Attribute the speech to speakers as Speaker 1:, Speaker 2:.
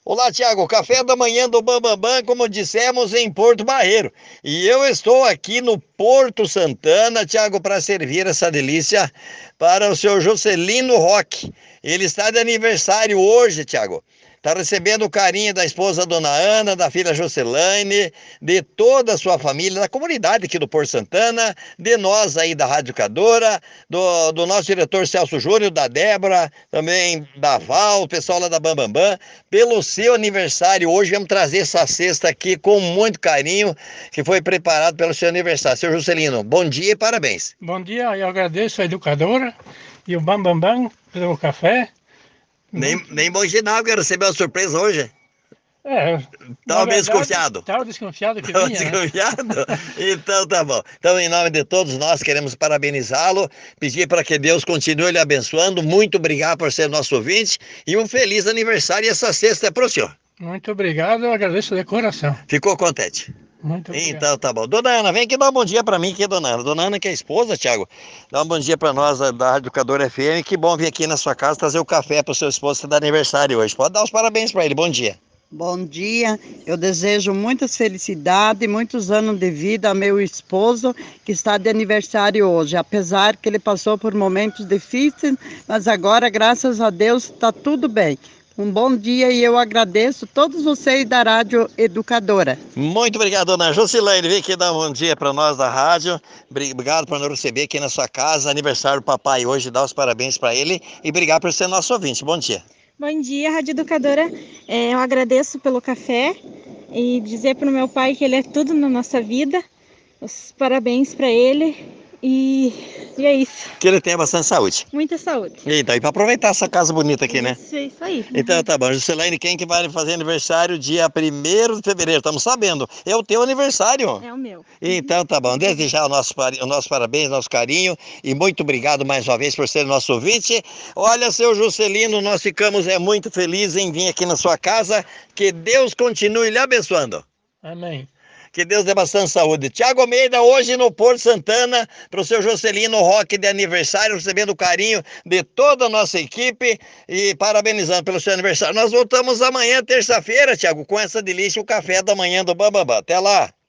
Speaker 1: Olá, Tiago. Café da manhã do Bambambam, como dissemos, em Porto Barreiro. E eu estou aqui no Porto Santana, Tiago, para servir essa delícia para o seu Juscelino Roque. Ele está de aniversário hoje, Tiago. Está recebendo o carinho da esposa Dona Ana, da filha Jocelaine, de toda a sua família, da comunidade aqui do Porto Santana, de nós aí da Rádio Educadora, do nosso diretor Celso Júnior, da Débora, também da Val, o pessoal lá da Bambambam. Pelo seu aniversário hoje, vamos trazer essa cesta aqui com muito carinho, que foi preparado pelo seu aniversário. Seu Juscelino, bom dia e parabéns.
Speaker 2: Bom dia, eu agradeço a educadora e o Bambambam pelo café.
Speaker 1: Nem bom dia não, quero receber uma surpresa hoje.
Speaker 2: Na
Speaker 1: Estava meio
Speaker 2: verdade,
Speaker 1: desconfiado.
Speaker 2: estava desconfiado que
Speaker 1: Estava
Speaker 2: vinha, né?
Speaker 1: desconfiado? Então tá bom. Então, em nome de todos nós, queremos parabenizá-lo, pedir para que Deus continue lhe abençoando. Muito obrigado por ser nosso ouvinte e um feliz aniversário. E essa cesta é para o senhor.
Speaker 2: Muito obrigado, eu agradeço de coração.
Speaker 1: Ficou contente?
Speaker 2: Muito obrigado.
Speaker 1: Então tá bom. Dona Ana, vem aqui dar um bom dia pra mim aqui, dona Ana. Dona Ana, que é a esposa, Thiago, dá um bom dia pra nós da Rádio Educadora FM. Que bom vir aqui na sua casa trazer o café pro seu esposo que tá de aniversário hoje. Pode dar os parabéns pra ele. Bom dia.
Speaker 3: Bom dia, eu desejo muitas felicidades e muitos anos de vida ao meu esposo que está de aniversário hoje, apesar que ele passou por momentos difíceis, mas agora, graças a Deus, está tudo bem. Um bom dia e eu agradeço todos vocês da Rádio Educadora.
Speaker 1: Muito obrigado, dona Jocelaine. Vem aqui dar um bom dia para nós da rádio. Obrigado por nos receber aqui na sua casa. Aniversário do papai hoje, dá os parabéns para ele e obrigado por ser nosso ouvinte. Bom dia.
Speaker 4: Bom dia, Rádio Educadora. Eu agradeço pelo café e dizer para o meu pai que ele é tudo na nossa vida. Os parabéns para ele e é isso.
Speaker 1: Que ele tenha bastante saúde.
Speaker 4: Muita saúde.
Speaker 1: Então, e para aproveitar essa casa bonita aqui, né?
Speaker 4: Isso, é isso aí.
Speaker 1: Então tá bom. Juscelane, quem que vai fazer aniversário dia 1º de fevereiro? Estamos sabendo. É o teu aniversário.
Speaker 4: É o meu.
Speaker 1: Então tá bom. Desde já o nosso parabéns, nosso carinho e muito obrigado mais uma vez por ser nosso ouvinte. Olha, seu Juscelino, nós ficamos muito felizes em vir aqui na sua casa. Que Deus continue lhe abençoando.
Speaker 2: Amém.
Speaker 1: Que Deus dê bastante saúde. Tiago Almeida, hoje no Porto Santana, para o seu Juscelino Roque de aniversário, recebendo o carinho de toda a nossa equipe e parabenizando pelo seu aniversário. Nós voltamos amanhã, terça-feira, Tiago, com essa delícia, o café da manhã do Bambambam. Até lá!